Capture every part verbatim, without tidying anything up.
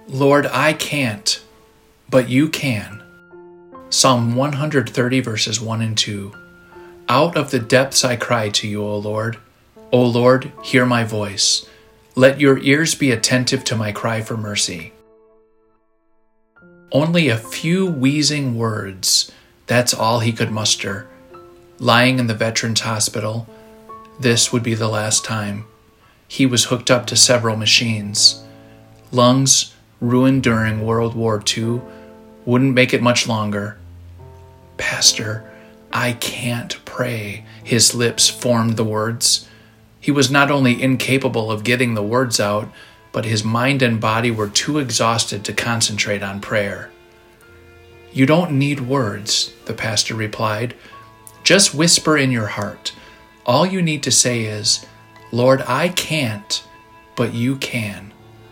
Lord, I can't, but you can. Psalm one hundred thirty verses one and two. Out of the depths I cry to you, O Lord. O Lord, hear my voice. Let your ears be attentive to my cry for mercy. Only a few wheezing words, that's all he could muster. Lying in the Veterans Hospital, this would be the last time. He was hooked up to several machines. Lungs, ruined during World War Two, wouldn't make it much longer. Pastor, I can't pray. His lips formed the words. He was not only incapable of getting the words out, but his mind and body were too exhausted to concentrate on prayer. You don't need words, the pastor replied. Just whisper in your heart. All you need to say is, Lord, I can't, but you can.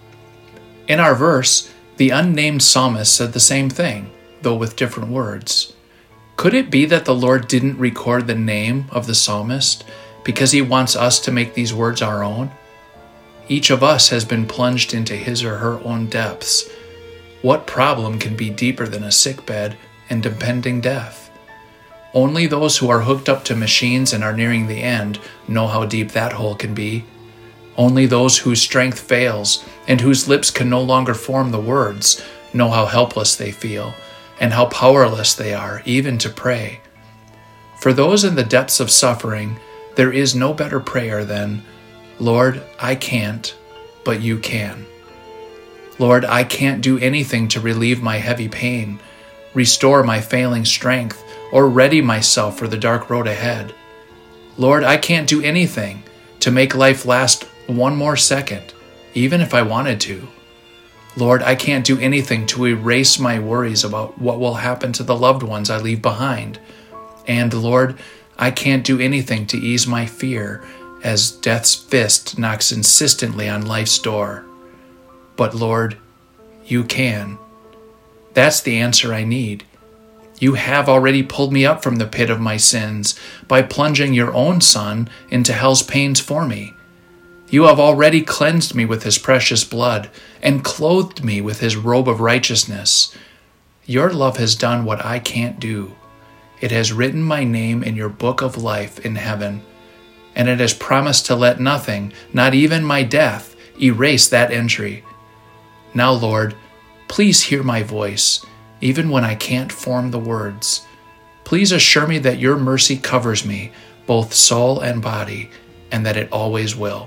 In our verse, the unnamed psalmist said the same thing, though with different words. Could it be that the Lord didn't record the name of the psalmist because he wants us to make these words our own? Each of us has been plunged into his or her own depths. What problem can be deeper than a sickbed and impending death? Only those who are hooked up to machines and are nearing the end know how deep that hole can be. Only those whose strength fails and whose lips can no longer form the words know how helpless they feel and how powerless they are, even to pray. For those in the depths of suffering, there is no better prayer than, Lord, I can't, but you can. Lord, I can't do anything to relieve my heavy pain, restore my failing strength, or ready myself for the dark road ahead. Lord, I can't do anything to make life last one more second, even if I wanted to. Lord, I can't do anything to erase my worries about what will happen to the loved ones I leave behind. And Lord, I can't do anything to ease my fear as death's fist knocks insistently on life's door. But Lord, you can. That's the answer I need. You have already pulled me up from the pit of my sins by plunging your own Son into hell's pains for me. You have already cleansed me with his precious blood and clothed me with his robe of righteousness. Your love has done what I can't do. It has written my name in your book of life in heaven, and it has promised to let nothing, not even my death, erase that entry. Now, Lord, please hear my voice, even when I can't form the words. Please assure me that your mercy covers me, both soul and body, and that it always will.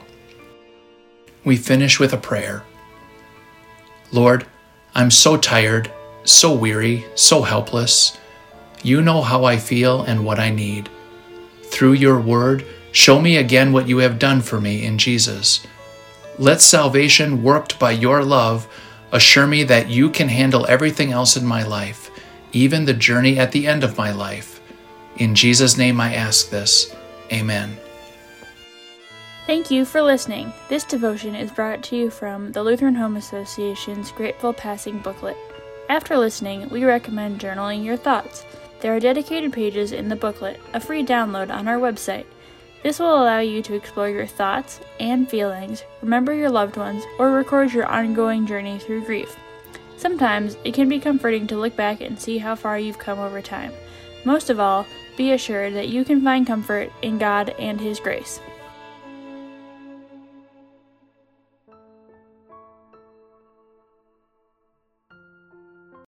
We finish with a prayer. Lord, I'm so tired, so weary, so helpless. You know how I feel and what I need. Through your word, show me again what you have done for me in Jesus. Let salvation worked by your love assure me that you can handle everything else in my life, even the journey at the end of my life. In Jesus' name I ask this. Amen. Thank you for listening. This devotion is brought to you from the Lutheran Home Association's Grateful Passing booklet. After listening, we recommend journaling your thoughts. There are dedicated pages in the booklet, a free download on our website. This will allow you to explore your thoughts and feelings, remember your loved ones, or record your ongoing journey through grief. Sometimes it can be comforting to look back and see how far you've come over time. Most of all, be assured that you can find comfort in God and His grace.